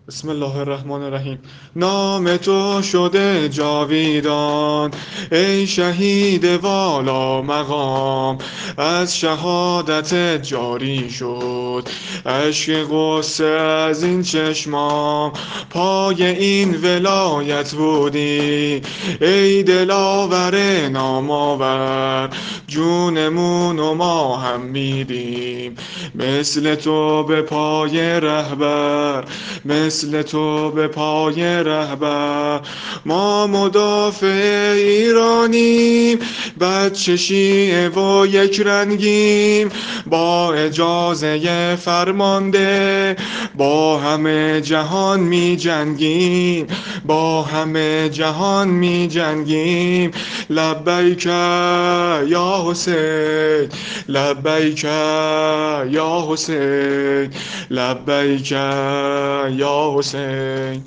بسم الله الرحمن الرحیم. نام تو شده جاویدان، ای شهید والا مقام. از شهادت جاری شد اشک غصه از این چشمام. پای این ولایت بودی ای دلاور نامآور. جونمون و ما هم میدیم مثل تو به پای رهبر، مثل تو به پای رهبر. ما مدافع ایرانیم، بچه شیعه و یک رنگیم. با اجازه فرمانده با همه جهان می جنگیم، با همه جهان می جنگیم. لبیک یا حسین، لبیک یا حسین، لبیک یا حسین.